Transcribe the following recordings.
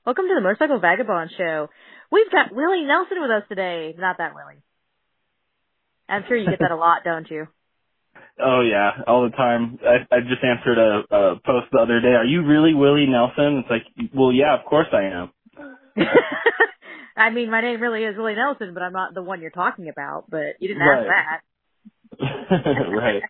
Welcome to the Motorcycle Vagabond Show. We've got Willie Nelson with us today. Not that Willie. I'm sure you get that a lot, don't you? Oh yeah, all the time. I just answered a post the other day. Are you really Willie Nelson? It's like, well, yeah, of course I am. I mean, my name really is Willie Nelson, but I'm not the one you're talking about. But you didn't ask Right. that. Right.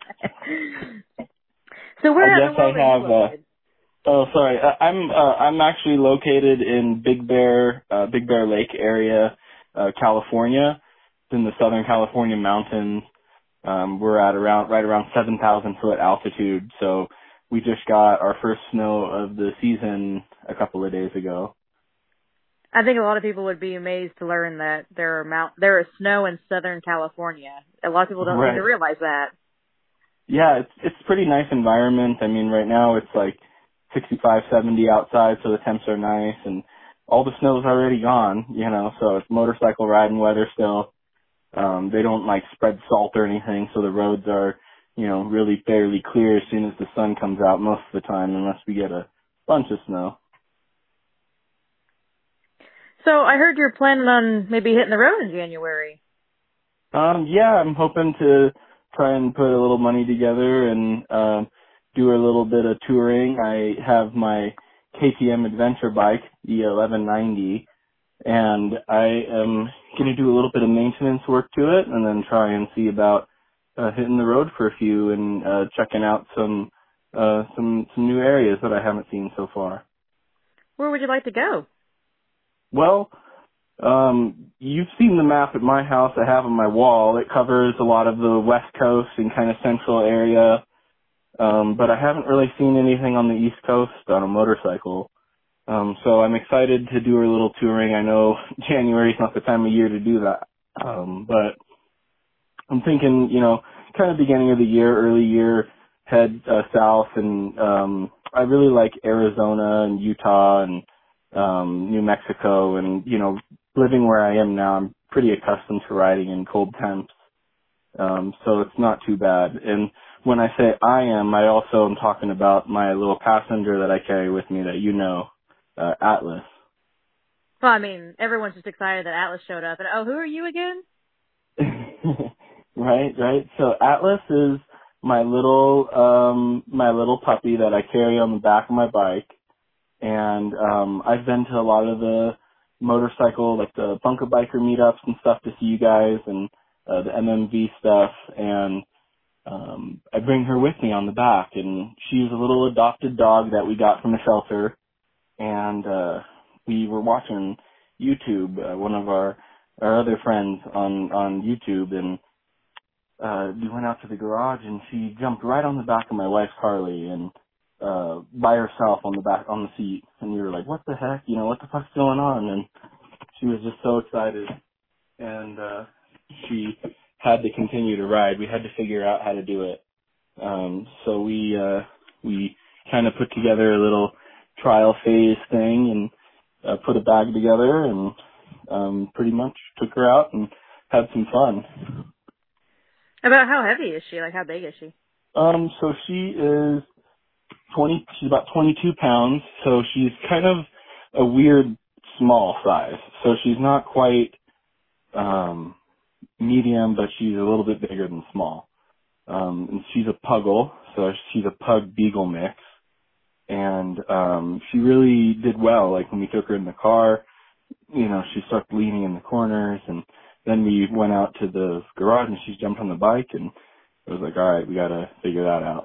So where I in the guess I world are you have. located? Oh, sorry. I'm actually located in Big Bear Lake area, California. It's in the Southern California mountains. We're at right around 7,000 foot altitude. So we just got our first snow of the season a couple of days ago. I think a lot of people would be amazed to learn that there is snow in Southern California. A lot of people don't seem to Right. realize that. Yeah, it's a pretty nice environment. I mean, right now it's like 65, 70 outside, so the temps are nice, and all the snow's already gone, so it's motorcycle riding weather still. They don't like spread salt or anything, so the roads are, really fairly clear as soon as the sun comes out most of the time, unless we get a bunch of snow. So I heard you're planning on maybe hitting the road in January. Yeah, I'm hoping to try and put a little money together and do a little bit of touring. I have my KTM adventure bike, the 1190, and I am going to do a little bit of maintenance work to it and then try and see about hitting the road for a few and checking out some new areas that I haven't seen so far. Where would you like to go? Well, you've seen the map at my house I have on my wall. It covers a lot of the West Coast and kind of central area, but I haven't really seen anything on the East Coast on a motorcycle. So I'm excited to do a little touring. I know January's not the time of year to do that, but I'm thinking, kind of beginning of the year, early year, head south, and I really like Arizona and Utah and New Mexico, and living where I am now, I'm pretty accustomed to riding in cold temps, so it's not too bad. And when I say I also am talking about my little passenger that I carry with me that Atlas. Well, I mean, everyone's just excited that Atlas showed up. And, oh, who are you again? Right. So Atlas is my little puppy that I carry on the back of my bike. And I've been to a lot of the motorcycle, like the Bunker Biker meetups and stuff to see you guys and the MMV stuff. And I bring her with me on the back. And she's a little adopted dog that we got from a shelter. And we were watching YouTube, one of our other friends on YouTube, and we went out to the garage, and she jumped right on the back of my wife's Harley and by herself on the seat, and we were like, what the heck, what the fuck's going on? And she was just so excited, and she had to continue to ride. We had to figure out how to do it. So we kind of put together a little trial phase thing and put a bag together and pretty much took her out and had some fun. About how heavy is she? Like, how big is she? So she is she's about 22 pounds, so she's kind of a weird small size. So she's not quite, medium, but she's a little bit bigger than small. And she's a puggle, so she's a pug beagle mix. And, she really did well. Like when we took her in the car, she started leaning in the corners, and then we went out to the garage and she jumped on the bike, and it was like, all right, we gotta figure that out,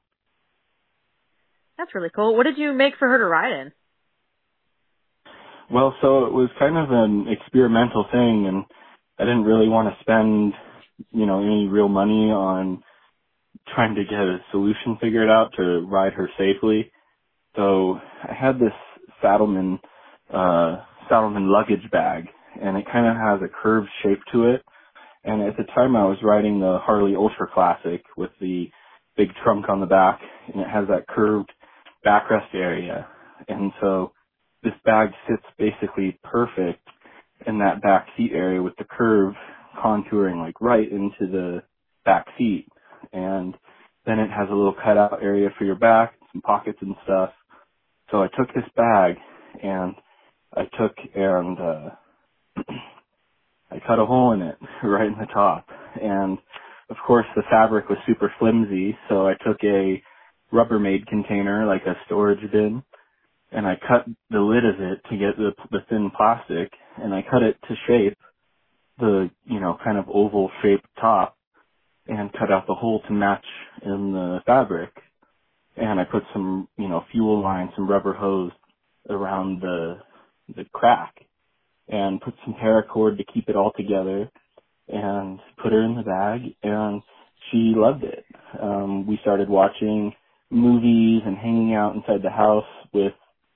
That's really cool. What did you make for her to ride in? Well, so it was kind of an experimental thing, and I didn't really want to spend, any real money on trying to get a solution figured out to ride her safely. So I had this Saddleman luggage bag, and it kind of has a curved shape to it. And at the time I was riding the Harley Ultra Classic with the big trunk on the back, and it has that curved backrest area. And so this bag sits basically perfect in that back seat area with the curve contouring like right into the back seat. And then it has a little cutout area for your back, some pockets and stuff. So I took this bag and I took and I cut a hole in it right in the top. And of course the fabric was super flimsy, so I took a Rubbermaid container, like a storage bin, and I cut the lid of it to get the thin plastic, and I cut it to shape, the, kind of oval shaped top, and cut out the hole to match in the fabric. And I put some, fuel line, some rubber hose around the crack, and put some paracord to keep it all together, and put her in the bag, and she loved it. We started watching movies and hanging out inside the house with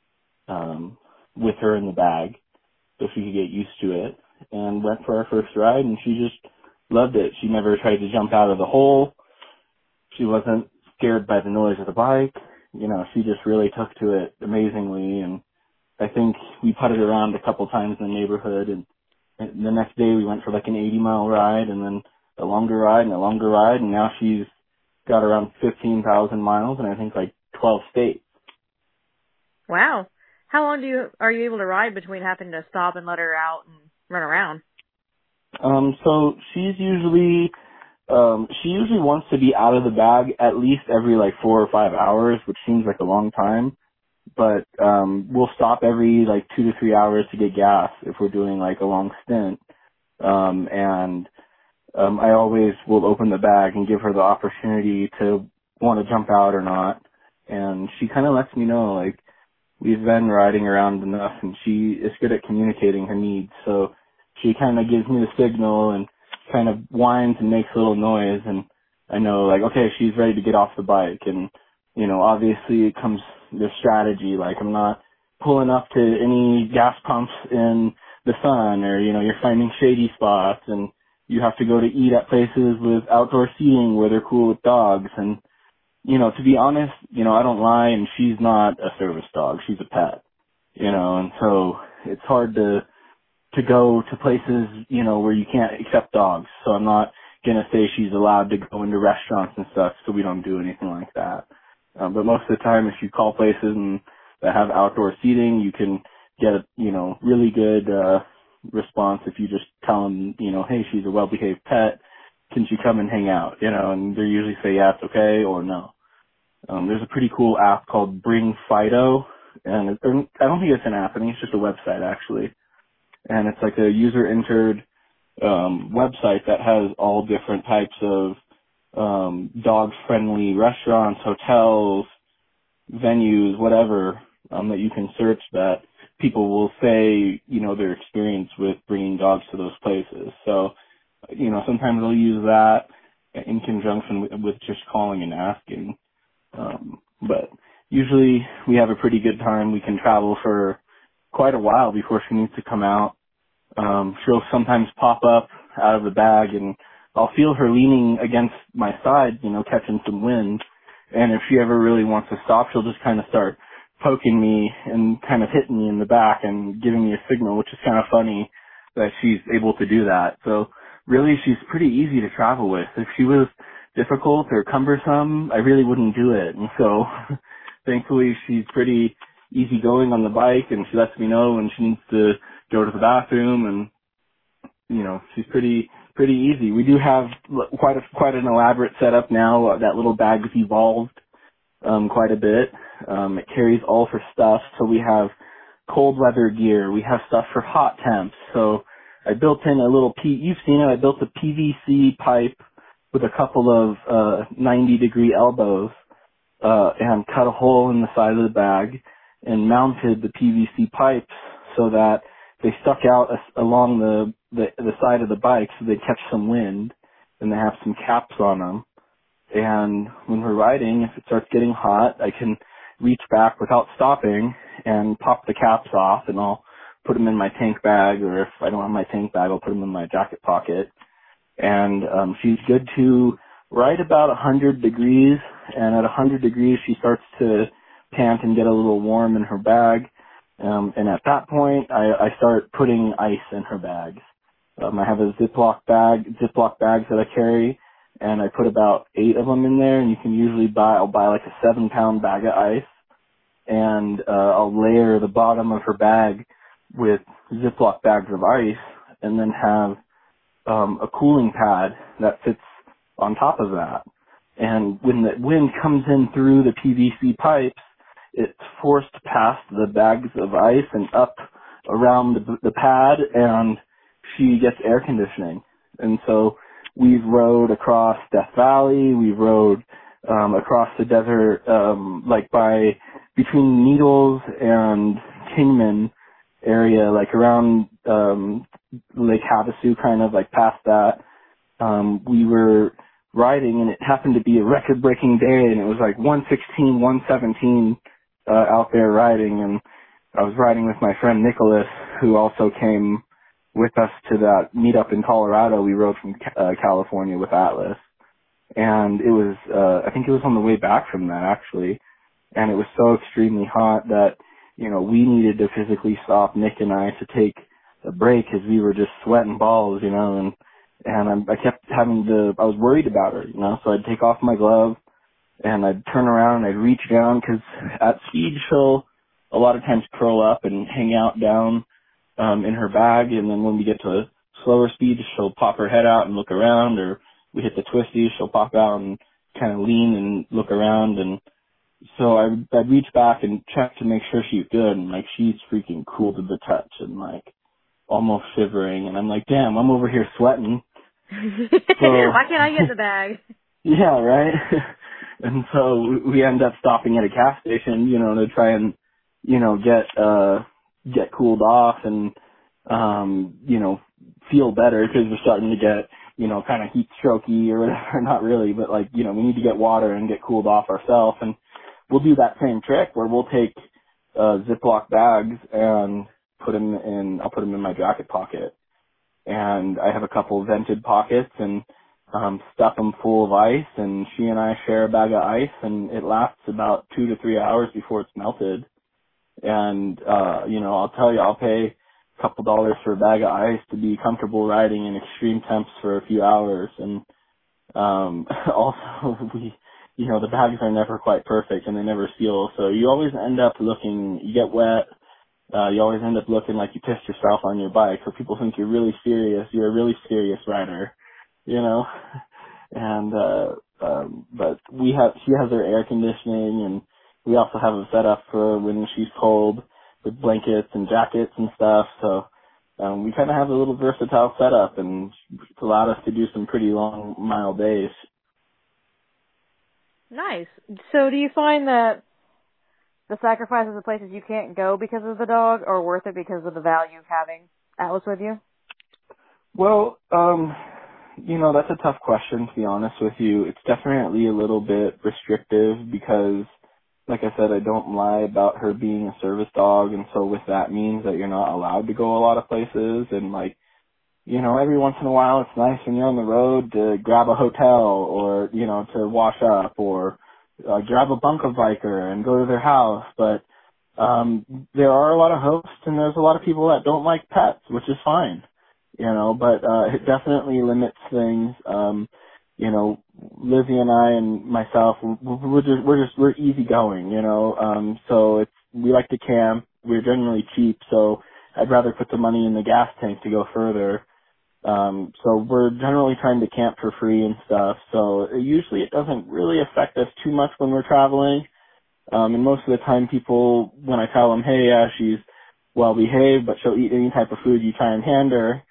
her in the bag so she could get used to it, and went for our first ride, and she just loved it. She never tried to jump out of the hole. She wasn't scared by the noise of the bike. She just really took to it amazingly, and I think we putted around a couple times in the neighborhood, and the next day we went for like an 80-mile ride, and then a longer ride, and now she's got around 15,000 miles, and I think like 12 states. Wow. How long are you able to ride between having to stop and let her out and run around? So she usually wants to be out of the bag at least every like 4 or 5 hours, which seems like a long time. But we'll stop every like 2 to 3 hours to get gas if we're doing like a long stint. I always will open the bag and give her the opportunity to want to jump out or not. And she kind of lets me know, like, we've been riding around enough, and she is good at communicating her needs. So she kind of gives me the signal and kind of whines and makes a little noise, and I know, like, okay, she's ready to get off the bike. And, obviously it comes the strategy, like, I'm not pulling up to any gas pumps in the sun, or, you're finding shady spots, and you have to go to eat at places with outdoor seating where they're cool with dogs. And, to be honest, I don't lie, and she's not a service dog. She's a pet, and so it's hard to go to places, where you can't accept dogs. So I'm not going to say she's allowed to go into restaurants and stuff, so we don't do anything like that. But most of the time, if you call places that have outdoor seating, you can get a, really good response if you just tell them, hey, she's a well-behaved pet. Can she come and hang out? And they usually say, yeah, it's okay, or no. There's a pretty cool app called Bring Fido, and I don't think it's an app. I think it's just a website, actually. And it's like a user-entered website that has all different types of dog-friendly restaurants, hotels, venues, whatever, that you can search that people will say, their experience with bringing dogs to those places. So, sometimes they'll use that in conjunction with just calling and asking. But usually we have a pretty good time. We can travel for quite a while before she needs to come out. She'll sometimes pop up out of the bag, and I'll feel her leaning against my side, catching some wind. And if she ever really wants to stop, she'll just kind of start poking me and kind of hitting me in the back and giving me a signal, which is kind of funny that she's able to do that. So really, she's pretty easy to travel with. If she was difficult or cumbersome, I really wouldn't do it. And so thankfully, she's pretty easygoing on the bike, and she lets me know when she needs to go to the bathroom, and she's pretty easy. We do have quite an elaborate setup now. That little bag's evolved quite a bit. It carries all of her stuff. So we have cold weather gear. We have stuff for hot temps. So I built in a little you've seen it. I built a PVC pipe with a couple of 90-degree elbows and cut a hole in the side of the bag and mounted the PVC pipes so that they stuck out along the side of the bike so they catch some wind, and they have some caps on them. And when we're riding, if it starts getting hot, I can reach back without stopping and pop the caps off, and I'll put them in my tank bag, or if I don't have my tank bag, I'll put them in my jacket pocket. And she's good to ride about 100 degrees, and at 100 degrees she starts to pant and get a little warm in her bag. And at that point, I start putting ice in her bags. I have a Ziploc bags that I carry, and I put about 8 of them in there, and you can usually I'll buy like a 7-pound bag of ice, and I'll layer the bottom of her bag with Ziploc bags of ice and then have a cooling pad that sits on top of that. And when the wind comes in through the PVC pipes, it's forced past the bags of ice and up around the pad, and she gets air conditioning. And so we've rode across Death Valley, we've rode across the desert, like between Needles and Kingman area, like around Lake Havasu, kind of like past that. We were riding, and it happened to be a record-breaking day, and it was like 116, 117 out there riding, and I was riding with my friend Nicholas, who also came with us to that meetup in Colorado. We rode from California with Atlas, and it was, I think it was on the way back from that, actually, and it was so extremely hot that, you know, we needed to physically stop, Nick and I, to take a break because we were just sweating balls, you know, and I kept having to, I was worried about her, you know, so I'd take off my glove and I'd turn around and I'd reach down because at speed she'll a lot of times curl up and hang out down in her bag, and then when we get to slower speed she'll pop her head out and look around, or we hit the twisties, she'll pop out and kind of lean and look around, and so I'd reach back and check to make sure she's good, and like she's freaking cool to the touch and like almost shivering, and I'm like, damn, I'm over here sweating. So, why can't I get in the bag? Yeah, right? And so we end up stopping at a gas station, you know, to try and, you know, get cooled off and, you know, feel better because we're starting to get, you know, kind of heat strokey or whatever. Not really, but like, you know, we need to get water and get cooled off ourselves. And we'll do that same trick where we'll take Ziploc bags and I'll put them in my jacket pocket. And I have a couple vented pockets and stuff them full of ice, and she and I share a bag of ice, and it lasts about 2 to 3 hours before it's melted. And, you know, I'll tell you, I'll pay a couple dollars for a bag of ice to be comfortable riding in extreme temps for a few hours. And also, you know, the bags are never quite perfect, and they never seal, so you always end up looking, you get wet, you always end up looking like you pissed yourself on your bike, so people think you're really serious. You're a really serious rider, you know. And but she has her air conditioning, and we also have it set up for when she's cold with blankets and jackets and stuff. So we kind of have a little versatile setup, and it's allowed us to do some pretty long mile days. Nice. So do you find that the sacrifices of places you can't go because of the dog are worth it because of the value of having Atlas with you? Well, you know, that's a tough question, to be honest with you. It's definitely a little bit restrictive because, like I said, I don't lie about her being a service dog, and so with that means that you're not allowed to go a lot of places, and like, you know, every once in a while it's nice when you're on the road to grab a hotel or, you know, to wash up or grab a bunker biker and go to their house, but there are a lot of hosts and there's a lot of people that don't like pets, which is fine, you know, but it definitely limits things. You know, Lizzie and I and myself, we're easygoing, you know, so we like to camp. We're generally cheap, so I'd rather put the money in the gas tank to go further. So we're generally trying to camp for free and stuff. So usually it doesn't really affect us too much when we're traveling. And most of the time people, when I tell them, hey, yeah, she's well behaved, but she'll eat any type of food you try and hand her,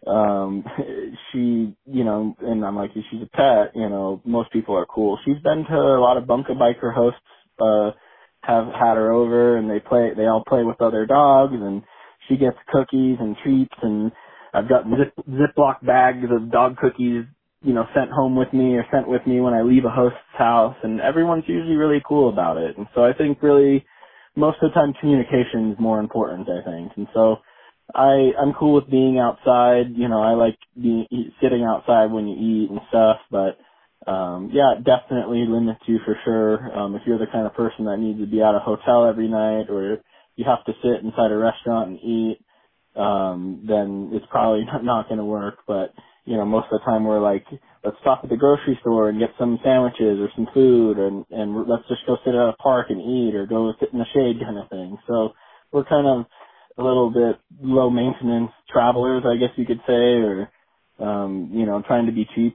she, you know, and I'm like, she's a pet, you know, most people are cool. She's been to a lot of bunker biker hosts, have had her over and they all play with other dogs, and she gets cookies and treats, and I've got Ziploc bags of dog cookies, you know, sent home with me or sent with me when I leave a host's house, and everyone's usually really cool about it. And so I think really most of the time communication is more important, I think. And so I'm cool with being outside. You know, I like sitting outside when you eat and stuff, but yeah, it definitely limits you for sure. If you're the kind of person that needs to be at a hotel every night, or you have to sit inside a restaurant and eat, then it's probably not going to work. But, you know, most of the time we're like, let's stop at the grocery store and get some sandwiches or some food, and let's just go sit at a park and eat or go sit in the shade kind of thing. So we're kind of a little bit low maintenance travelers, I guess you could say, or, trying to be cheap.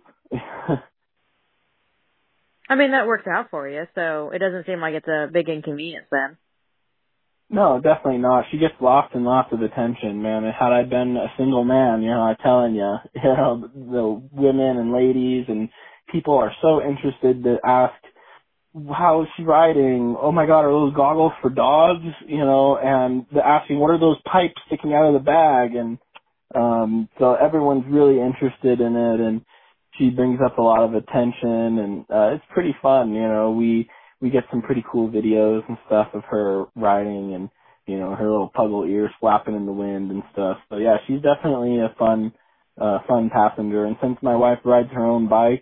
I mean, that works out for you, so it doesn't seem like it's a big inconvenience then. No, definitely not. She gets lots and lots of attention, man. And had I been a single man, I'm telling you, the women and ladies and people are so interested to ask, how is she riding? Oh my God, are those goggles for dogs? And they're asking, what are those pipes sticking out of the bag? And so everyone's really interested in it, and she brings up a lot of attention, and it's pretty fun. We get some pretty cool videos and stuff of her riding, and her little puggle ears flapping in the wind and stuff. So yeah, she's definitely a fun passenger. And since my wife rides her own bike,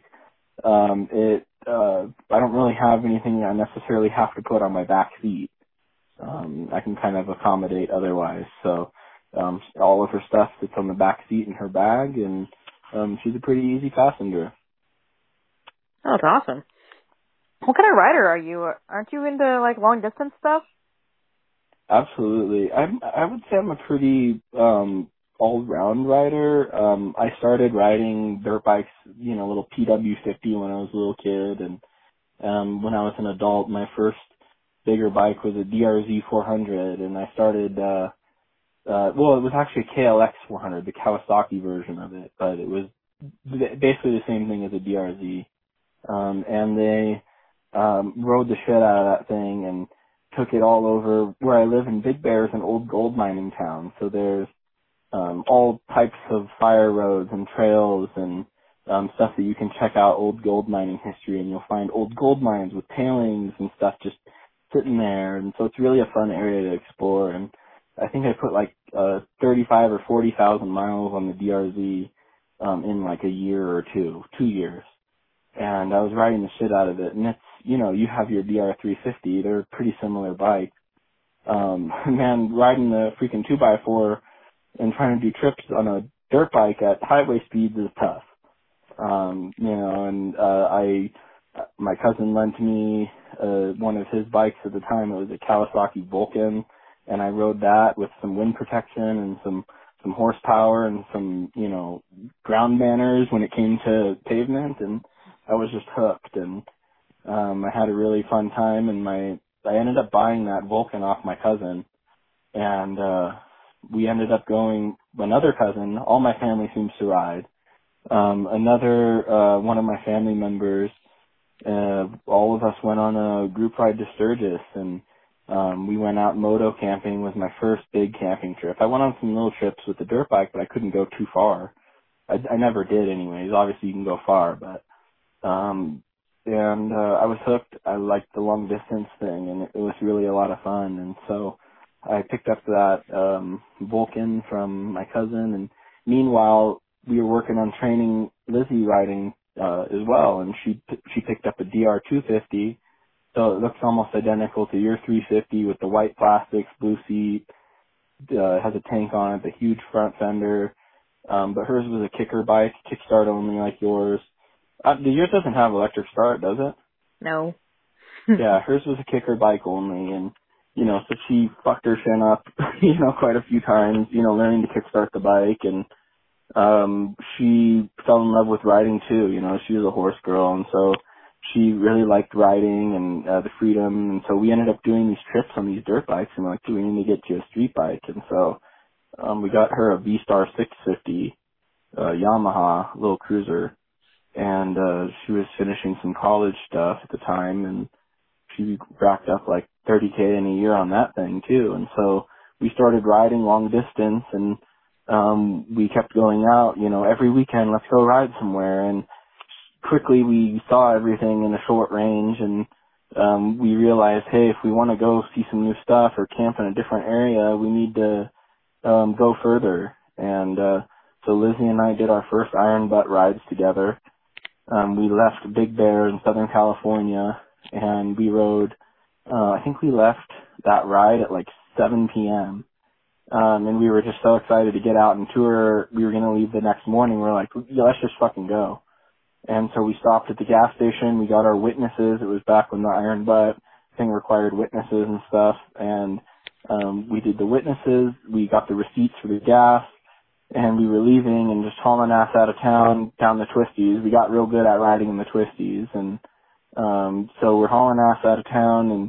I don't really have anything I necessarily have to put on my back seat. I can kind of accommodate otherwise. So all of her stuff sits on the back seat in her bag, and she's a pretty easy passenger. Oh, that's awesome. What kind of rider are you? Aren't you into like long distance stuff? Absolutely. I would say I'm a pretty all-round rider. I started riding dirt bikes, little PW50 when I was a little kid, and when I was an adult, my first bigger bike was a DRZ 400, and I started it was actually a KLX 400, the Kawasaki version of it, but it was basically the same thing as a DRZ. And they rode the shit out of that thing and took it all over. Where I live in Big Bear is an old gold mining town, so there's all types of fire roads and trails and stuff that you can check out old gold mining history, and you'll find old gold mines with tailings and stuff just sitting there, and so it's really a fun area to explore. And I think I put like 35 or 40,000 miles on the DRZ in like a year or 2 years. And I was riding the shit out of it. And it's, you have your DR350, they're pretty similar bikes. Man, riding the freaking 2x4 and trying to do trips on a dirt bike at highway speeds is tough. My cousin lent me one of his bikes at the time. It was a Kawasaki Vulcan, and I rode that with some wind protection and some horsepower and some, ground manners when it came to pavement, and I was just hooked, and I had a really fun time, and I ended up buying that Vulcan off my cousin, and we ended up going, another cousin, all my family seems to ride, another one of my family members, all of us went on a group ride to Sturgis, and we went out moto camping. Was my first big camping trip. I went on some little trips with the dirt bike, but I couldn't go too far. I never did anyways. Obviously you can go far, but I was hooked. I liked the long distance thing, and it was really a lot of fun. And so I picked up that Vulcan from my cousin, and meanwhile we were working on training Lizzie riding as well, and she picked up a DR250, so it looks almost identical to your 350 with the white plastics, blue seat, has a tank on it, the huge front fender, but hers was a kicker bike, kickstart only like yours. Yours doesn't have electric start, does it? No. Yeah, hers was a kicker bike only, and so she fucked her shin up, quite a few times, learning to kickstart the bike, and she fell in love with riding too. She was a horse girl, and so she really liked riding and the freedom, and so we ended up doing these trips on these dirt bikes, and like, do we need to get you a street bike? And so we got her a V-Star 650 Yamaha little cruiser, and she was finishing some college stuff at the time, and she racked up like $30K in a year on that thing too. And so we started riding long distance, and we kept going out, every weekend, let's go ride somewhere. And quickly we saw everything in a short range, and we realized, hey, if we want to go see some new stuff or camp in a different area, we need to go further. And so Lizzie and I did our first Iron Butt rides together. We left Big Bear in Southern California, and we rode, I think we left that ride at like 7 p.m. And we were just so excited to get out and tour. We were going to leave the next morning. We're like, yeah, let's just fucking go. And so we stopped at the gas station. We got our witnesses. It was back when the Iron Butt thing required witnesses and stuff. And We did the witnesses, we got the receipts for the gas, and we were leaving and just hauling ass out of town down the twisties. We got real good at riding in the twisties, and so we're hauling ass out of town, and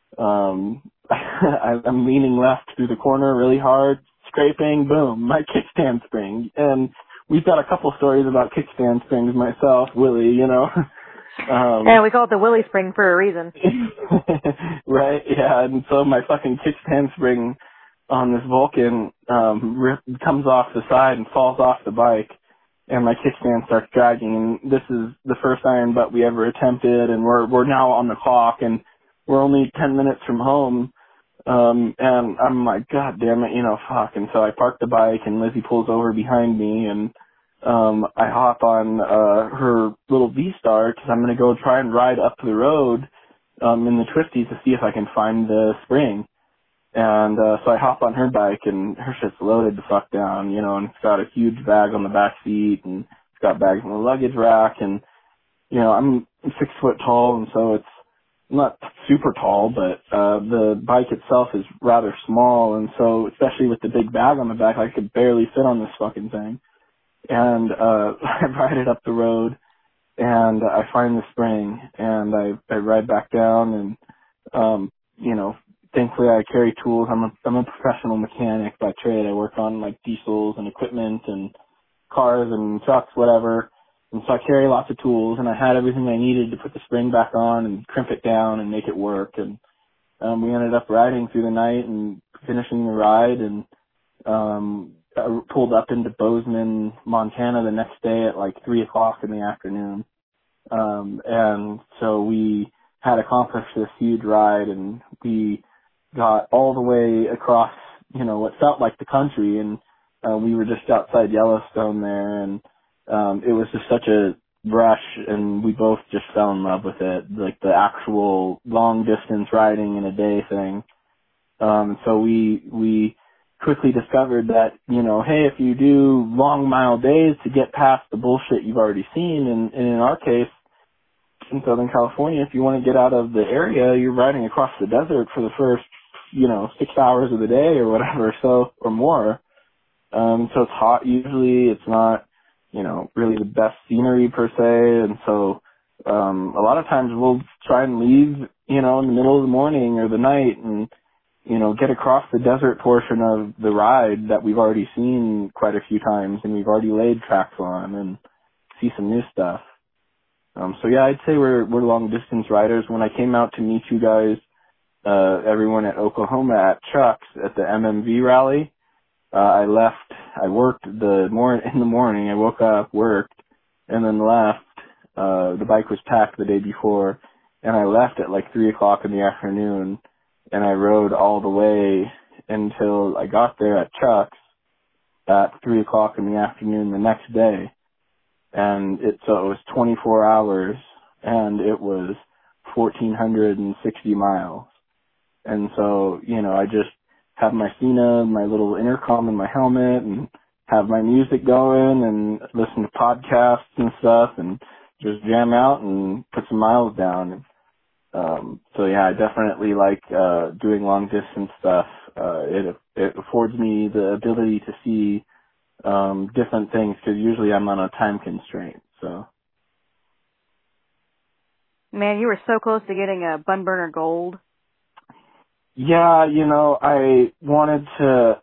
I'm leaning left through the corner really hard, scraping, boom, my kickstand spring. And we've got a couple stories about kickstand springs myself, Willie, you know. And we call it the Willie spring for a reason. Right, yeah, and so my fucking kickstand spring on this Vulcan comes off the side and falls off the bike, and my kickstand starts dragging, and this is the first iron butt we ever attempted, and we're now on the clock, and we're only 10 minutes from home, and I'm like, God damn it, you know, fuck. And so I park the bike, and Lizzie pulls over behind me, and I hop on her little V-Star because I'm going to go try and ride up the road in the twisties to see if I can find the spring. And so I hop on her bike, and her shit's loaded the fuck down, you know, and it's got a huge bag on the back seat, and it's got bags in the luggage rack, and, you know, I'm 6 foot tall, and so it's not super tall, but the bike itself is rather small, and so especially with the big bag on the back, I could barely fit on this fucking thing. And I ride it up the road, and I find the spring, and I ride back down, and you know, thankfully I carry tools. I'm a professional mechanic by trade. I work on like diesels and equipment and cars and trucks, whatever. And so I carry lots of tools, and I had everything I needed to put the spring back on and crimp it down and make it work. And we ended up riding through the night and finishing the ride, and I pulled up into Bozeman, Montana the next day at like 3 o'clock in the afternoon. And so we had accomplished this huge ride, and we got all the way across, you know, what felt like the country, and we were just outside Yellowstone there, and it was just such a rush, and we both just fell in love with it, like the actual long distance riding in a day thing. So we quickly discovered that, you know, hey, if you do long mile days to get past the bullshit you've already seen, and in our case, in Southern California, if you want to get out of the area, you're riding across the desert for the first, you know, 6 hours of the day or whatever, so, or more. So it's hot usually, it's not, you know, really the best scenery per se, and so a lot of times we'll try and leave, you know, in the middle of the morning or the night and, you know, get across the desert portion of the ride that we've already seen quite a few times and we've already laid tracks on and see some new stuff. So yeah, I'd say we're long distance riders. When I came out to meet you guys, everyone at Oklahoma at Chuck's at the MMV rally, I worked in the morning, I woke up, worked, and then left. The bike was packed the day before, and I left at like 3 o'clock in the afternoon, and I rode all the way until I got there at Chuck's at 3 o'clock in the afternoon the next day. And so it was 24 hours, and it was 1,460 miles. And so, you know, I just have my Sena, my little intercom in my helmet, and have my music going, and listen to podcasts and stuff, and just jam out and put some miles down. So yeah, I definitely like doing long distance stuff. It affords me the ability to see different things, because usually I'm on a time constraint. So, Man, you were so close to getting a Bun Burner Gold. yeah, you know, I wanted to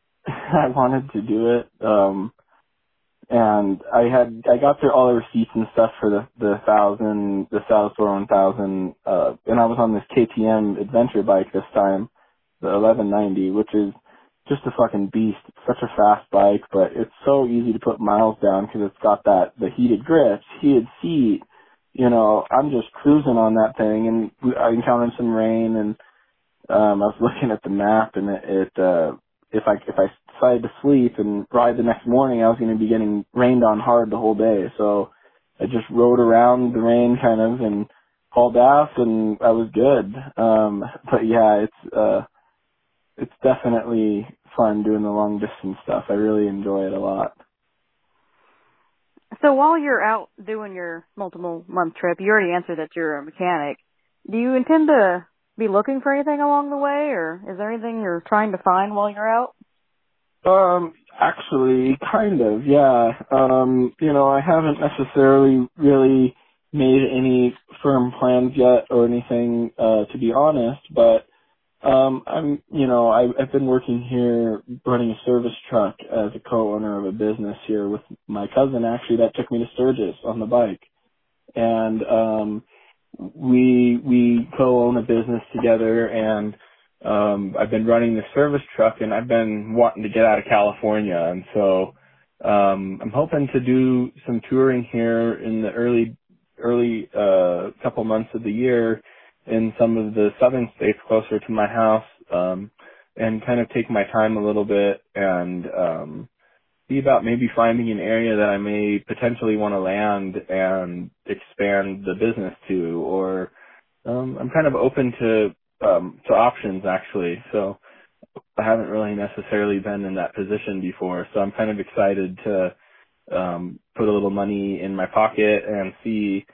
do it. And I got through all the receipts and stuff for the Salvatore 1000, and I was on this KTM adventure bike this time, the 1190, which is just a fucking beast. It's such a fast bike, but it's so easy to put miles down because it's got the heated grips, heated seat. You know, I'm just cruising on that thing, and I encountered some rain, and I was looking at the map, and if I decided to sleep and ride the next morning, I was going to be getting rained on hard the whole day. So I just rode around the rain kind of and hauled ass, and I was good. But yeah, it's definitely fun doing the long distance stuff. I really enjoy it a lot. So while you're out doing your multiple month trip, you already answered that you're a mechanic. Do you intend to be looking for anything along the way, or is there anything you're trying to find while you're out? Actually, kind of, yeah. I haven't necessarily really made any firm plans yet or anything, to be honest, but, I've been working here running a service truck as a co-owner of a business here with my cousin, actually, that took me to Sturgis on the bike. And, we co-own a business together, and I've been running the service truck, and I've been wanting to get out of California, and so I'm hoping to do some touring here in the early couple months of the year in some of the southern states closer to my house, and kind of take my time a little bit and see about maybe finding an area that I may potentially want to land and expand the business to, or I'm kind of open to options, actually. So I haven't really necessarily been in that position before, so I'm kind of excited to put a little money in my pocket and see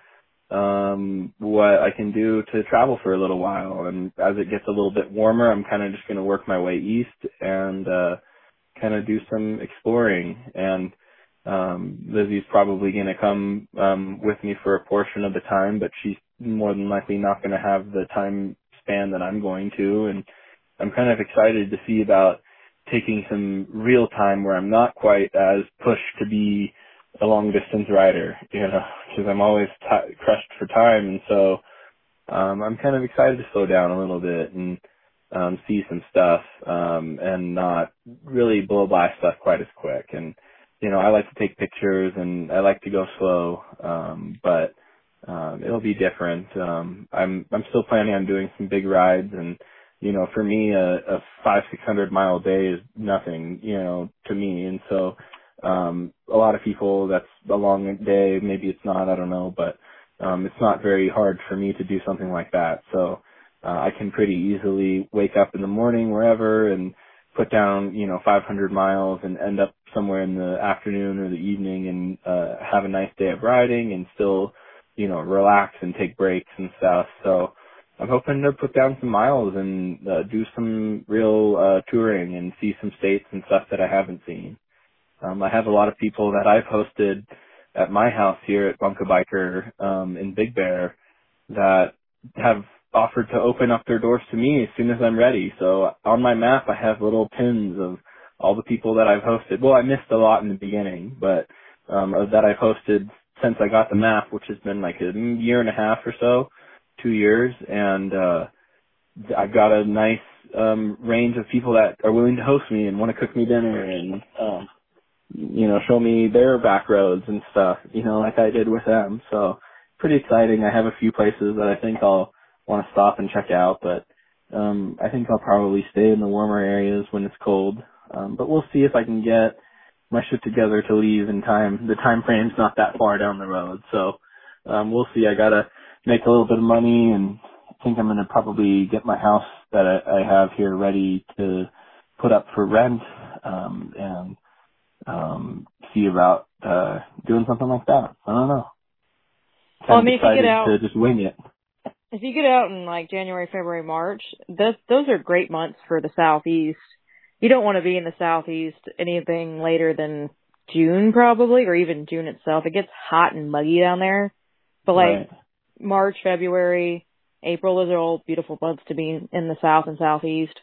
what I can do to travel for a little while. And as it gets a little bit warmer, I'm kind of just going to work my way east and kind of do some exploring. And Lizzie's probably going to come with me for a portion of the time, but she's more than likely not going to have the time span that I'm going to. And I'm kind of excited to see about taking some real time where I'm not quite as pushed to be a long distance rider, because I'm always crushed for time. And so I'm kind of excited to slow down a little bit and see some stuff, and not really blow by stuff quite as quick. And, I like to take pictures and I like to go slow, but it'll be different. I'm still planning on doing some big rides, and, for me, a 500-600 mile day is nothing, to me. And so, a lot of people, that's a long day. Maybe it's not, I don't know, but, it's not very hard for me to do something like that. So, I can pretty easily wake up in the morning wherever and put down, 500 miles and end up somewhere in the afternoon or the evening and have a nice day of riding and still, relax and take breaks and stuff. So I'm hoping to put down some miles and do some real touring and see some states and stuff that I haven't seen. I have a lot of people that I've hosted at my house here at Bunka Biker in Big Bear that have offered to open up their doors to me as soon as I'm ready. So on my map, I have little pins of all the people that I've hosted. Well, I missed a lot in the beginning, but that I've hosted since I got the map, which has been like a year and a half or so, 2 years. And I've got a nice range of people that are willing to host me and want to cook me dinner and, show me their back roads and stuff, like I did with them. So pretty exciting. I have a few places that I think I'll want to stop and check out, but I think I'll probably stay in the warmer areas when it's cold. But we'll see if I can get my shit together to leave in time. The time frame's not that far down the road, so we'll see. I gotta make a little bit of money, and I think I'm gonna probably get my house that I have here ready to put up for rent, and see about doing something like that. I don't know. Well, I mean, if you get out, to just wing it. If you get out in like January, February, March, those are great months for the Southeast. You don't want to be in the Southeast anything later than June probably, or even June itself. It gets hot and muggy down there. But like right. March, February, April, those are all beautiful months to be in the South and Southeast.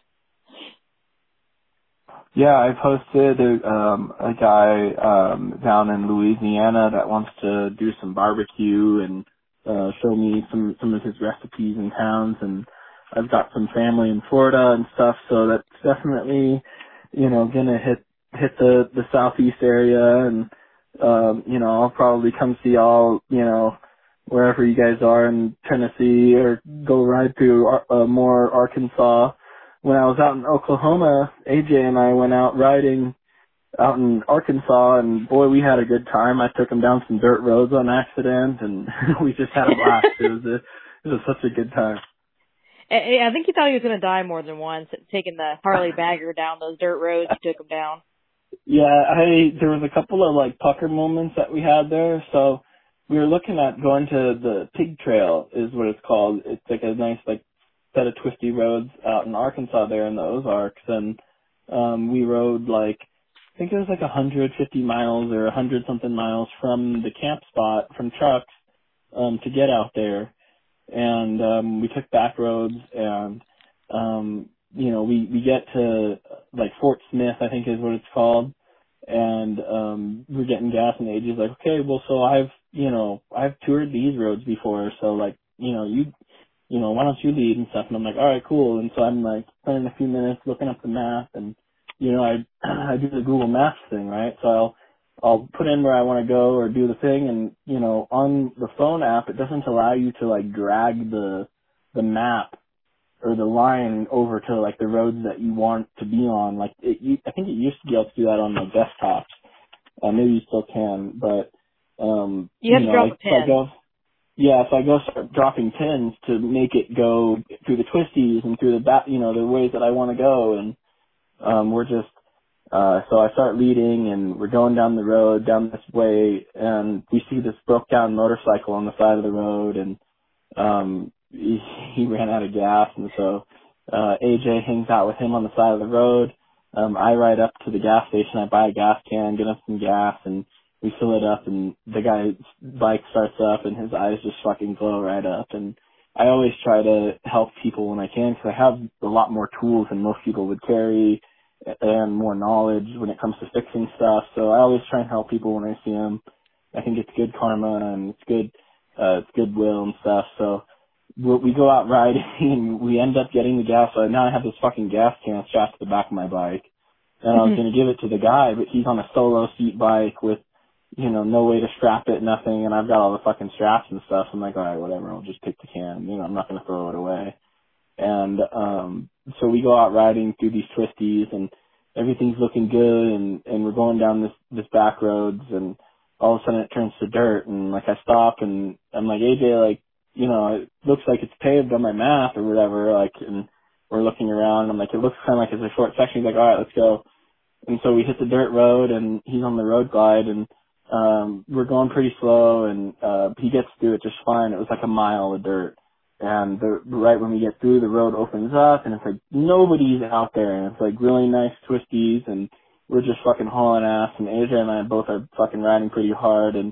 Yeah, I've hosted a guy down in Louisiana that wants to do some barbecue and show me some of his recipes and towns, and I've got some family in Florida and stuff, so that's definitely, gonna hit the southeast area, and I'll probably come see y'all, wherever you guys are in Tennessee, or go ride through more Arkansas. When I was out in Oklahoma, AJ and I went out riding out in Arkansas, and boy, we had a good time. I took him down some dirt roads on accident, and we just had a blast. It was such a good time. I think he thought he was going to die more than once, taking the Harley Bagger down those dirt roads. He took him down. Yeah, there was a couple of like pucker moments that we had there. So we were looking at going to the Pig Trail, is what it's called. It's like a nice like set of twisty roads out in Arkansas there in the Ozarks, and we rode like, I think it was like 150 miles or 100 something miles from the camp spot from trucks to get out there. And we took back roads, and we get to like Fort Smith, I think is what it's called, and we're getting gas, and AJ's like, okay, well, so I've toured these roads before, so like, why don't you lead and stuff? And I'm like, all right, cool. And so I'm like spending a few minutes looking up the map, and I do the Google Maps thing, right? So I'll put in where I want to go or do the thing, and on the phone app, it doesn't allow you to like drag the map or the line over to like the roads that you want to be on. Like I think it used to be able to do that on the desktops. Maybe you still can, but you have to drop a pin. So I go start dropping pins to make it go through the twisties and through the ways that I want to go, and so I start leading, and we're going down the road, down this way, and we see this broke down motorcycle on the side of the road, and he ran out of gas, and so AJ hangs out with him on the side of the road. I ride up to the gas station, I buy a gas can, get us some gas, and we fill it up, and the guy's bike starts up, and his eyes just fucking glow right up. And I always try to help people when I can, because I have a lot more tools than most people would carry, and more knowledge when it comes to fixing stuff. So I always try and help people when I see them. I think it's good karma, and it's goodwill and stuff. So we go out riding, and we end up getting the gas. So now I have this fucking gas can strapped to the back of my bike, and I was going to give it to the guy, but he's on a solo seat bike with, no way to strap it, nothing, and I've got all the fucking straps and stuff. So I'm like, all right, whatever, I'll just take the can. I'm not going to throw it away. And so we go out riding through these twisties, and everything's looking good, and we're going down this back roads, and all of a sudden it turns to dirt, and like I stop, and I'm like, AJ, like, it looks like it's paved on my map or whatever, like, and we're looking around, and I'm like, it looks kind of like it's a short section. He's like, all right, let's go. And so we hit the dirt road, and he's on the road glide, and we're going pretty slow, and he gets through it just fine. It was like a mile of dirt. And right when we get through, the road opens up, and it's like nobody's out there, and it's like really nice twisties, and we're just fucking hauling ass, and AJ and I both are fucking riding pretty hard, and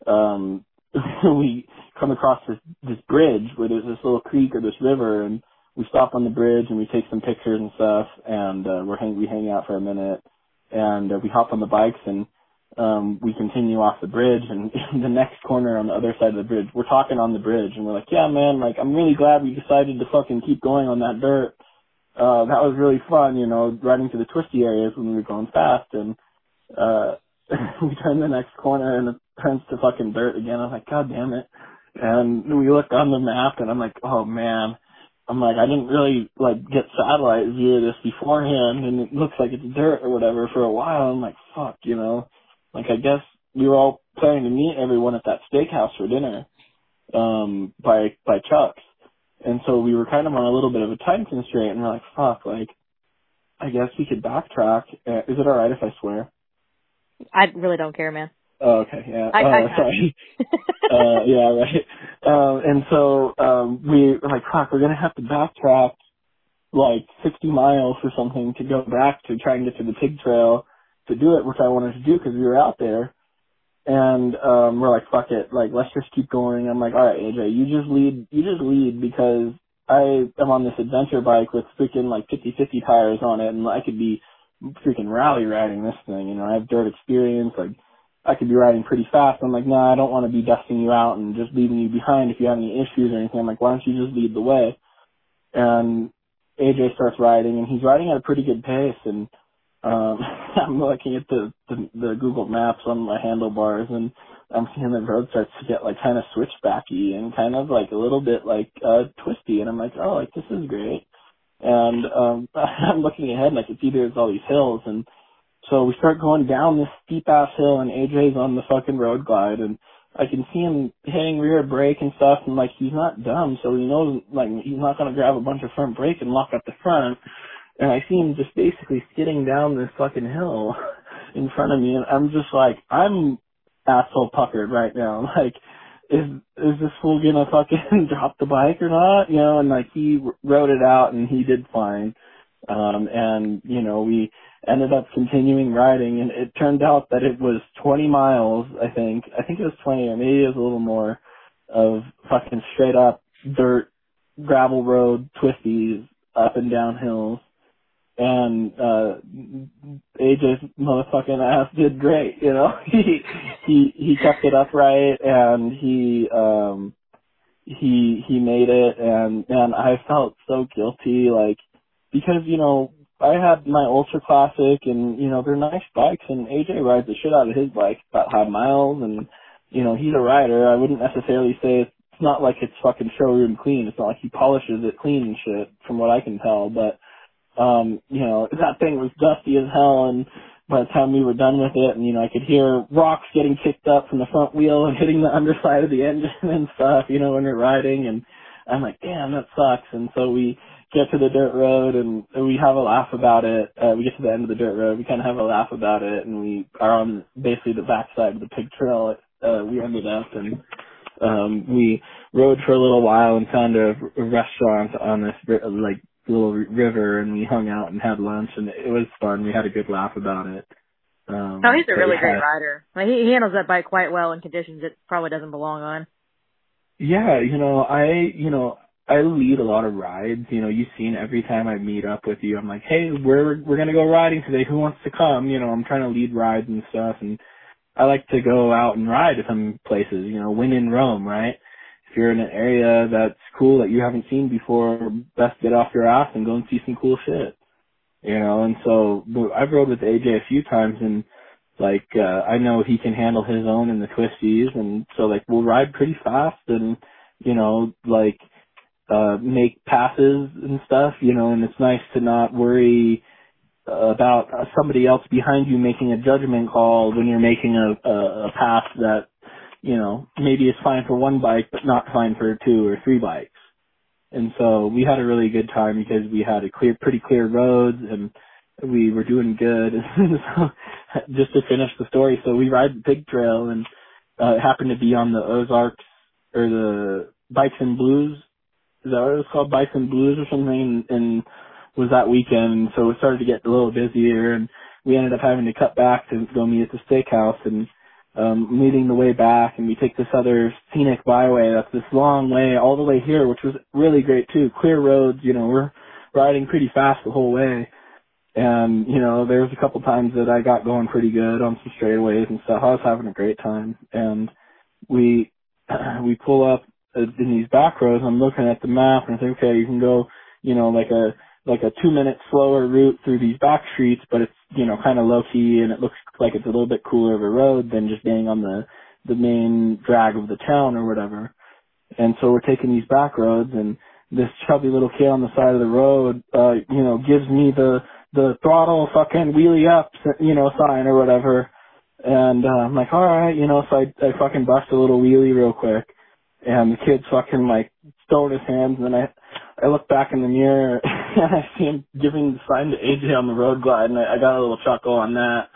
we come across this bridge where there's this little creek or this river, and we stop on the bridge, and we take some pictures and stuff, and we hang out for a minute, and we hop on the bikes, and we continue off the bridge, and the next corner on the other side of the bridge, we're talking on the bridge, and we're like, yeah, man, like, I'm really glad we decided to fucking keep going on that dirt. That was really fun, riding to the twisty areas when we were going fast, and we turn the next corner, and it turns to fucking dirt again. I'm like, God damn it. And we look on the map, and I'm like, oh, man. I'm like, I didn't really, like, get satellite view of this beforehand, and it looks like it's dirt or whatever for a while. I'm like, fuck, Like, I guess we were all planning to meet everyone at that steakhouse for dinner, by Chuck's. And so we were kind of on a little bit of a time constraint, and we're like, fuck, like, I guess we could backtrack. Is it alright if I swear? I really don't care, man. Oh, okay, yeah. Sorry. Yeah, right. And so, we were like, fuck, we're gonna have to backtrack like 60 miles or something to go back to try and get to the pig trail to do it, which I wanted to do because we were out there. And we're like, fuck it, like, let's just keep going. I'm like, all right, AJ, you just lead because I am on this adventure bike with freaking like 50/50 tires on it, and I could be freaking rally riding this thing. I have dirt experience, like, I could be riding pretty fast. I'm like, nah, I don't want to be dusting you out and just leaving you behind if you have any issues or anything. I'm like, why don't you just lead the way? And AJ starts riding, and he's riding at a pretty good pace, and I'm looking at the Google Maps on my handlebars, and I'm seeing the road starts to get like kind of switchbacky and kind of like a little bit like twisty, and I'm like, oh, like, this is great. And I'm looking ahead, and I can see there's all these hills, and so we start going down this steep ass hill, and AJ's on the fucking road glide, and I can see him hitting rear brake and stuff, and like, he's not dumb, so he knows like he's not gonna grab a bunch of front brake and lock up the front. And I see him just basically skidding down this fucking hill in front of me, and I'm just like, I'm asshole puckered right now. Like, is this fool gonna fucking drop the bike or not? You know, and like he rode it out and he did fine. And you know, we ended up continuing riding, and it turned out that it was 20 miles. I think it was 20, or maybe it was a little more, of fucking straight up dirt, gravel road twisties up and down hills. And AJ's motherfucking ass did great, you know. He kept it upright, and he made it, and I felt so guilty, like, because, you know, I had my Ultra Classic, and, you know, they're nice bikes, and AJ rides the shit out of his bike, about high miles, and, you know, he's a rider. I wouldn't necessarily say it's not like it's fucking showroom clean. It's not like he polishes it clean and shit, from what I can tell, but you know, that thing was dusty as hell, and by the time we were done with it, and, you know, I could hear rocks getting kicked up from the front wheel and hitting the underside of the engine and stuff, you know, when we're riding, and I'm like, damn, that sucks. And so we get to the dirt road, and we have a laugh about it. We get to the end of the dirt road, we kind of have a laugh about it, and we are on basically the backside of the pig trail. We ended up, and we rode for a little while and found a restaurant on this, like, little river, and we hung out and had lunch, and it was fun. We had a good laugh about it. Oh, he's a really great rider. Like, he handles that bike quite well in conditions it probably doesn't belong on. Yeah, you know, I lead a lot of rides. You know, you've seen every time I meet up with you, I'm like, hey, we're gonna go riding today. Who wants to come? You know, I'm trying to lead rides and stuff, and I like to go out and ride to some places. You know, when in Rome, right? If you're in an area that's cool that you haven't seen before, best get off your ass and go and see some cool shit. You know, and so I've rode with AJ a few times, and like, I know he can handle his own in the twisties, and so like we'll ride pretty fast and, you know, like, make passes and stuff, you know, and it's nice to not worry about somebody else behind you making a judgment call when you're making a pass that, you know, maybe it's fine for one bike, but not fine for 2 or 3 bikes. And so we had a really good time because we had pretty clear roads, and we were doing good. And so, just to finish the story, so we ride the pig trail, and it happened to be on the Ozarks, or the Bikes and Blues. Is that what it was called? Bikes and Blues or something? And was that weekend. And so it started to get a little busier, and we ended up having to cut back to go meet at the steakhouse, and meeting the way back, and we take this other scenic byway that's this long way all the way here, which was really great too. Clear roads, you know, we're riding pretty fast the whole way. And, you know, there was a couple times that I got going pretty good on some straightaways and stuff. I was having a great time. And we pull up in these back roads. I'm looking at the map, and I think, okay, you can go, you know, like a 2-minute slower route through these back streets, but it's, you know, kind of low key, and it looks like it's a little bit cooler of a road than just being on the main drag of the town or whatever. And so we're taking these back roads, and this chubby little kid on the side of the road, you know, gives me the throttle fucking wheelie up, you know, sign or whatever. And I'm like, all right, you know, so I fucking bust a little wheelie real quick, and the kid's fucking like throwing his hands, and then I look back in the mirror and I see him giving the sign to AJ on the road glide, and I got a little chuckle on that.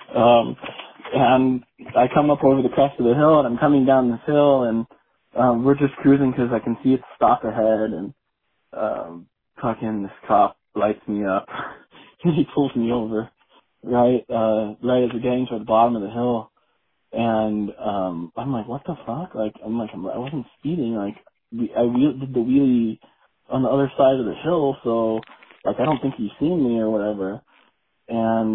And I come up over the crest of the hill, and I'm coming down this hill, and we're just cruising because I can see it stop ahead, and fucking this cop lights me up. He pulls me over right as we're getting to the bottom of the hill. And I'm like, what the fuck? Like, I wasn't speeding. Like, I did the wheelie on the other side of the hill, so like I don't think he's seen me or whatever. And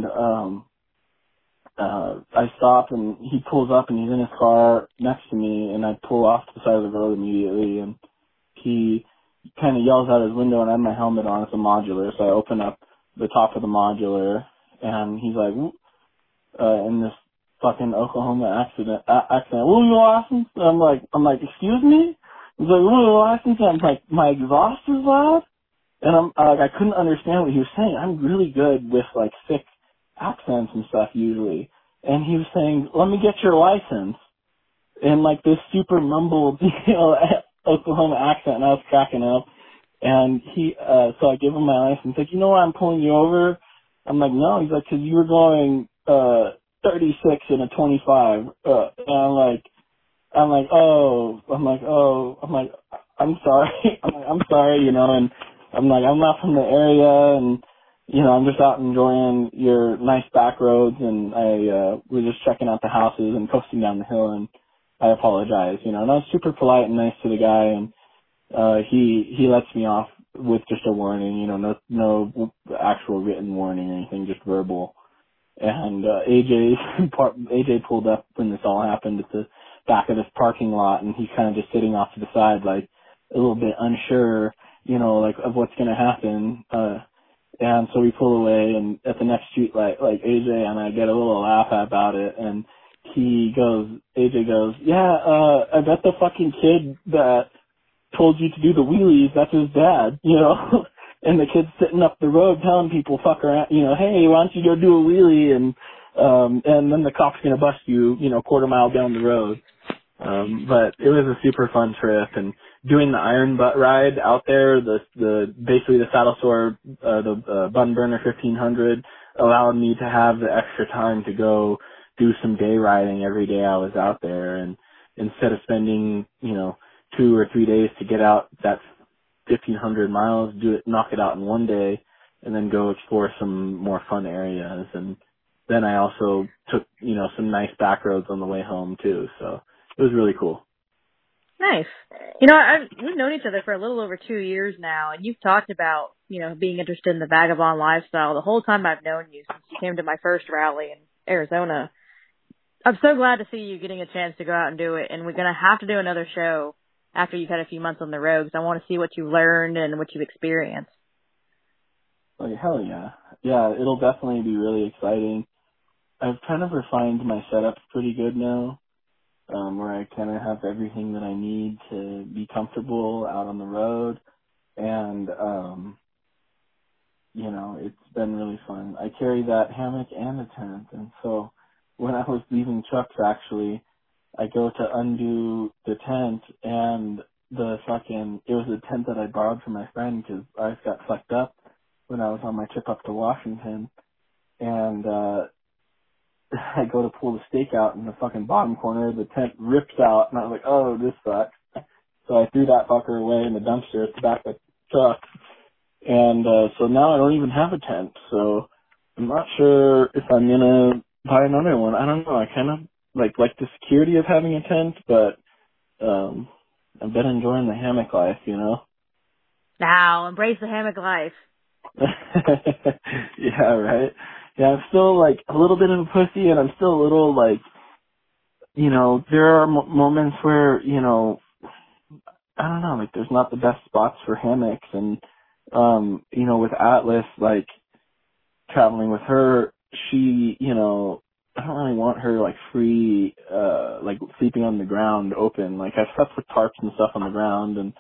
I stop, and he pulls up, and he's in his car next to me, and I pull off to the side of the road immediately, and he kind of yells out his window, and I have my helmet on. It's a modular, so I open up the top of the modular, and he's like, in this fucking Oklahoma accent, what was your license? I'm like, excuse me? He's like, what was your license? And I'm like, my exhaust is loud? And I couldn't understand what he was saying. I'm really good with like thick accents and stuff usually. And he was saying, let me get your license. In like this super mumbled, you know, Oklahoma accent, and I was cracking up. And so I give him my license. He's like, you know why I'm pulling you over? I'm like, no. He's like, 'cause you were going 36 in a 25. And I'm like, I'm sorry. I'm sorry, and I'm like, I'm not from the area, and, I'm just out enjoying your nice back roads, and we're just checking out the houses and coasting down the hill, and I apologize, and I was super polite and nice to the guy, and, he lets me off with just a warning, no actual written warning or anything, just verbal. And AJ pulled up when this all happened at the back of this parking lot, and he's kind of just sitting off to the side, like a little bit unsure, like of what's going to happen. And so we pull away, and at the next street light, like AJ and I get a little laugh about it, and AJ goes, yeah, I bet the fucking kid that told you to do the wheelies, that's his dad, and the kid's sitting up the road telling people, fuck around, hey, why don't you go do a wheelie, and then the cop's gonna bust you, quarter mile down the road. But it was a super fun trip, and doing the Iron Butt ride out there, basically the Saddle Sore, the Bun Burner 1500 allowed me to have the extra time to go do some day riding every day I was out there, and instead of spending, 2 or 3 days to get out that 1,500 miles, knock it out in one day, and then go explore some more fun areas. And then I also took, some nice back roads on the way home too. So it was really cool. Nice. We've known each other for a little over 2 years now, and you've talked about, being interested in the vagabond lifestyle the whole time I've known you, since you came to my first rally in Arizona. I'm so glad to see you getting a chance to go out and do it, and we're going to have to do another show after you've had a few months on the road, because I want to see what you learned and what you've experienced. Oh, hell yeah. Yeah, it'll definitely be really exciting. I've kind of refined my setup pretty good now, where I kind of have everything that I need to be comfortable out on the road, and, it's been really fun. I carry that hammock and a tent, and so when I was leaving Chuck's, actually, I go to undo the tent, and it was a tent that I borrowed from my friend because I got fucked up when I was on my trip up to Washington, and I go to pull the stake out, and the fucking bottom corner of the tent rips out, and I was like, oh, this sucks. So I threw that fucker away in the dumpster at the back of the truck, and so now I don't even have a tent, so I'm not sure if I'm gonna buy another one. I don't know, I kind of like the security of having a tent, but I've been enjoying the hammock life, Now, embrace the hammock life. Yeah, right. Yeah, I'm still like a little bit of a pussy, and I'm still a little like, there are moments where, I don't know, like there's not the best spots for hammocks, and, with Atlas, like traveling with her, she, I don't really want her like free, like sleeping on the ground open. Like I've slept with tarps and stuff on the ground, and,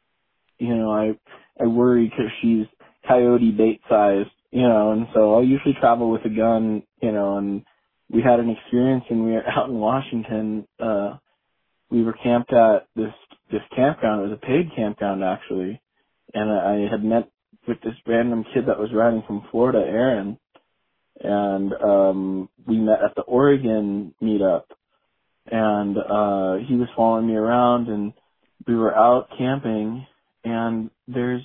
I worry because she's coyote bait sized, and so I'll usually travel with a gun, and we had an experience when we were out in Washington, we were camped at this campground. It was a paid campground actually, and I had met with this random kid that was riding from Florida, Aaron, and we met at the Oregon meetup, and he was following me around, and we were out camping, and there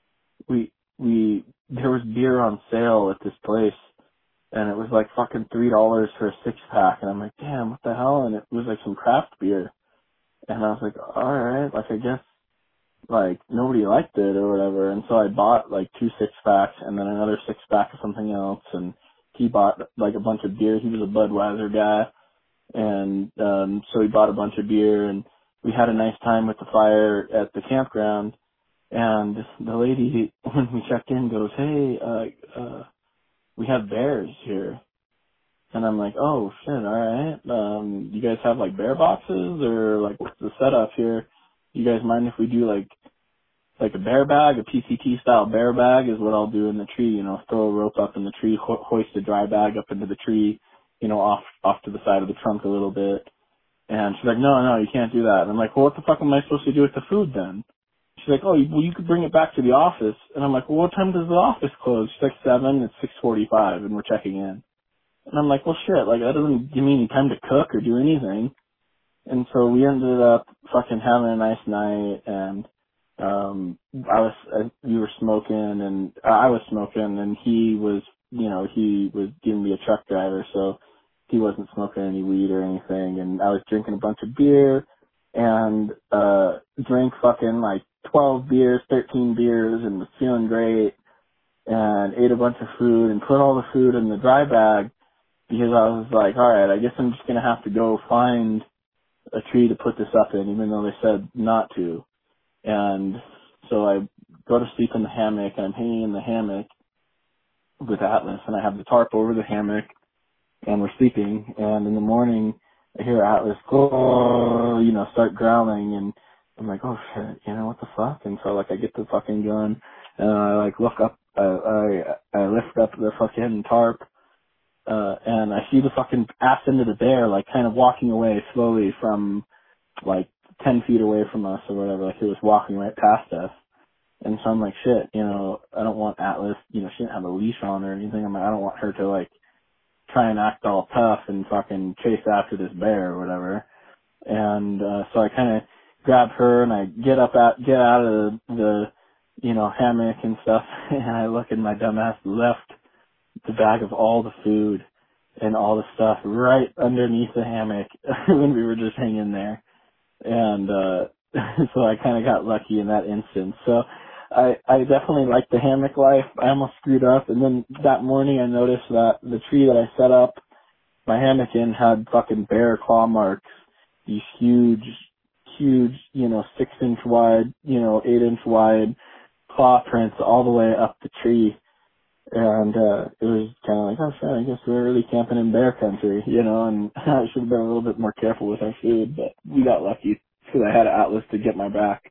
was beer on sale at this place, and it was like fucking $3 for a 6-pack, and I'm like, damn, what the hell? And it was like some craft beer, and I was like, alright, like I guess like nobody liked it or whatever, and so I bought like 2 6-packs and then another 6-pack of something else, and he bought like a bunch of beer. He was a Budweiser guy, and so he bought a bunch of beer, and we had a nice time with the fire at the campground. And the lady, when we checked in, goes, hey, we have bears here. And I'm like, oh shit, alright. You guys have like bear boxes, or like what's the setup here? You guys mind if we do like a bear bag, a PCT style bear bag is what I'll do in the tree, throw a rope up in the tree, hoist a dry bag up into the tree, off to the side of the trunk a little bit. And she's like, no, you can't do that. And I'm like, well, what the fuck am I supposed to do with the food then? She's like, oh, well, you could bring it back to the office. And I'm like, well, what time does the office close? She's like, 7, it's 6:45, and we're checking in. And I'm like, well, shit, like, that doesn't give me any time to cook or do anything. And so we ended up fucking having a nice night, and we were smoking, and I was smoking, and he was giving me a truck driver, so he wasn't smoking any weed or anything, and I was drinking a bunch of beer, and drank fucking like 12 beers, 13 beers, and was feeling great, and ate a bunch of food, and put all the food in the dry bag, because I was like, alright, I guess I'm just gonna have to go find a tree to put this up in, even though they said not to. And so I go to sleep in the hammock, and I'm hanging in the hammock with Atlas, and I have the tarp over the hammock, and we're sleeping, and in the morning, I hear Atlas go, start growling, and I'm like, oh shit, what the fuck? And so, like, I get the fucking gun, and I, like, look up, I lift up the fucking tarp, and I see the fucking ass end of the bear, like, kind of walking away slowly from, like, 10 feet away from us or whatever, like, it was walking right past us. And so I'm like, shit, I don't want Atlas, she didn't have a leash on or anything. I'm like, I don't want her to, like, try and act all tough and fucking chase after this bear or whatever. And, so I kind of grab her and I get out of the hammock and stuff, and I look, and my dumbass left the bag of all the food and all the stuff right underneath the hammock when we were just hanging there. And so I kind of got lucky in that instance. So I definitely like the hammock life. I almost screwed up, and then that morning I noticed that the tree that I set up my hammock in had fucking bear claw marks, these huge, 6-inch wide, 8-inch wide claw prints all the way up the tree. And it was kind of like, oh shit, I guess we're really camping in bear country, and I should have been a little bit more careful with our food, but we got lucky because I had Atlas to get my back.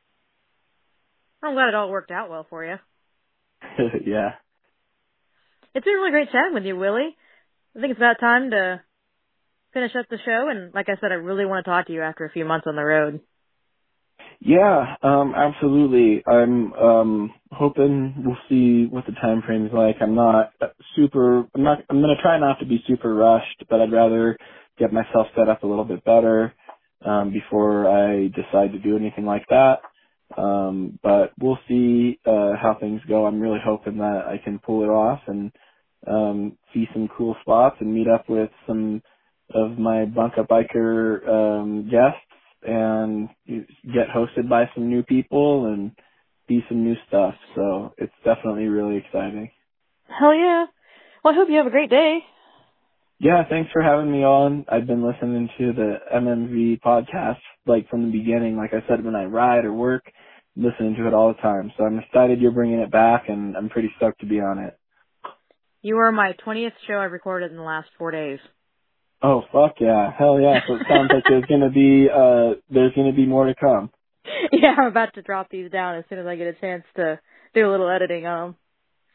I'm glad it all worked out well for you. Yeah. It's been really great chatting with you, Willie. I think it's about time to finish up the show, and like I said, I really want to talk to you after a few months on the road. Yeah, absolutely. I'm hoping we'll see what the time frame is like. I'm gonna try not to be super rushed, but I'd rather get myself set up a little bit better before I decide to do anything like that. But we'll see how things go. I'm really hoping that I can pull it off and see some cool spots and meet up with some of my Bunk Up Biker guests and get hosted by some new people and see some new stuff. So it's definitely really exciting. Hell yeah. Well, I hope you have a great day. Yeah, thanks for having me on. I've been listening to the MMV podcast like from the beginning. Like I said, when I ride or work, listening to it all the time. So I'm excited you're bringing it back, and I'm pretty stoked to be on it. You were my 20th show I recorded in the last 4 days. Oh, fuck yeah. Hell yeah. So it sounds like there's gonna be more to come. Yeah, I'm about to drop these down as soon as I get a chance to do a little editing on them.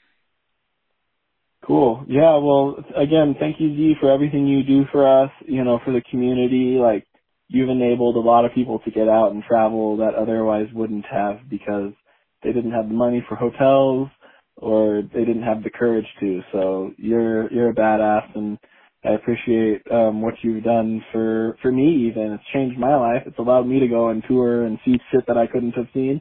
Cool. Yeah, well, again, thank you, Z, for everything you do for us, for the community. Like, you've enabled a lot of people to get out and travel that otherwise wouldn't have because they didn't have the money for hotels or they didn't have the courage to. So you're a badass, and I appreciate what you've done for me even. It's changed my life. It's allowed me to go and tour and see shit that I couldn't have seen.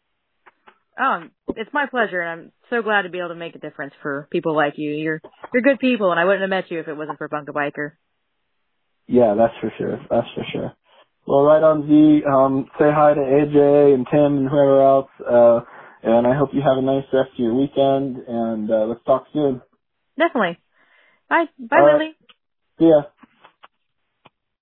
It's my pleasure, and I'm so glad to be able to make a difference for people like you. You're good people, and I wouldn't have met you if it wasn't for Bunk a Biker. Yeah, that's for sure. That's for sure. Well, right on, Z. Say hi to AJ and Tim and whoever else. And I hope you have a nice rest of your weekend. And let's talk soon. Definitely. Bye. Bye, All right. Willie. See ya.